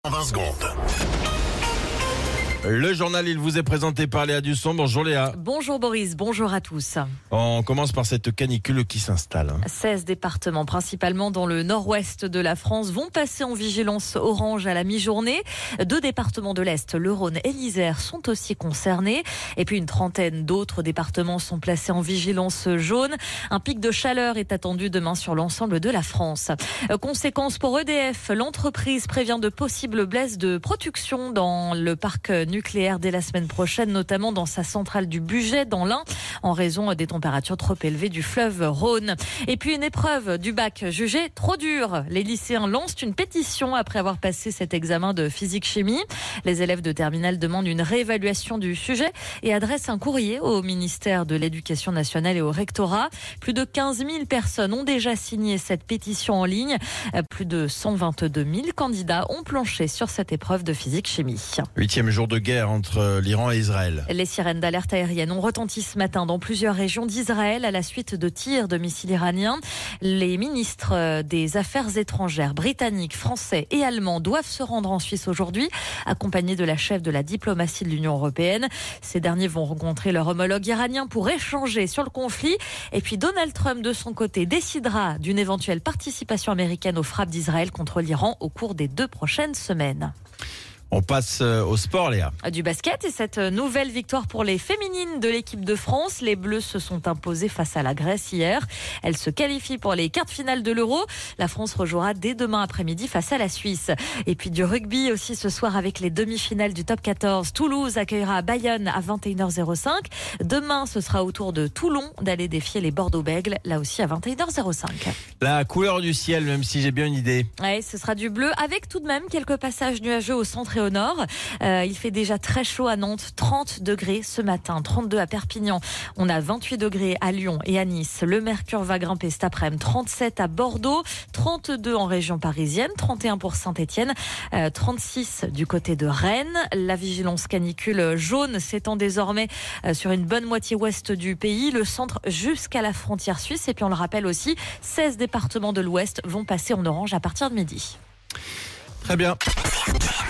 En 20 secondes. Le journal, il vous est présenté par Léa Dusson. Bonjour Léa. Bonjour Boris, bonjour à tous. On commence par cette canicule qui s'installe. 16 départements, principalement dans le nord-ouest de la France, vont passer en vigilance orange à la mi-journée. 2 départements de l'Est, le Rhône et l'Isère, sont aussi concernés. Et puis une trentaine d'autres départements sont placés en vigilance jaune. Un pic de chaleur est attendu demain sur l'ensemble de la France. Conséquence pour EDF, l'entreprise prévient de possibles baisses de production dans le parc nucléaire dès la semaine prochaine, notamment dans sa centrale du Bugey dans l'Ain, en raison des températures trop élevées du fleuve Rhône. Et puis une épreuve du bac jugée trop dure. Les lycéens lancent une pétition après avoir passé cet examen de physique-chimie. Les élèves de terminale demandent une réévaluation du sujet et adressent un courrier au ministère de l'Éducation nationale et au rectorat. Plus de 15 000 personnes ont déjà signé cette pétition en ligne. Plus de 122 000 candidats ont planché sur cette épreuve de physique-chimie. 8e jour de guerre entre l'Iran et Israël. Les sirènes d'alerte aérienne ont retenti ce matin dans plusieurs régions d'Israël à la suite de tirs de missiles iraniens. Les ministres des Affaires étrangères britanniques, français et allemands doivent se rendre en Suisse aujourd'hui, accompagnés de la chef de la diplomatie de l'Union européenne. Ces derniers vont rencontrer leur homologue iranien pour échanger sur le conflit. Et puis Donald Trump, de son côté, décidera d'une éventuelle participation américaine aux frappes d'Israël contre l'Iran au cours des 2 prochaines semaines. On passe au sport, Léa. Du basket et cette nouvelle victoire pour les féminines de l'équipe de France. Les Bleus se sont imposées face à la Grèce hier. Elles se qualifient pour les quarts de finale de l'Euro. La France rejouera dès demain après-midi face à la Suisse. Et puis du rugby aussi ce soir avec les demi-finales du top 14. Toulouse accueillera Bayonne à 21h05. Demain, ce sera au tour de Toulon d'aller défier les Bordeaux-Bègles, là aussi à 21h05. La couleur du ciel, même si j'ai bien une idée. Ouais, ce sera du bleu avec tout de même quelques passages nuageux au centre et au nord. Il fait déjà très chaud à Nantes, 30 degrés ce matin, 32 à Perpignan. On a 28 degrés à Lyon et à Nice. Le mercure va grimper cet après-midi, 37 à Bordeaux, 32 en région parisienne, 31 pour Saint-Étienne, 36 du côté de Rennes. La vigilance canicule jaune s'étend désormais sur une bonne moitié ouest du pays, le centre jusqu'à la frontière suisse. Et puis on le rappelle aussi, 16 départements de l'ouest vont passer en orange à partir de midi. Très bien.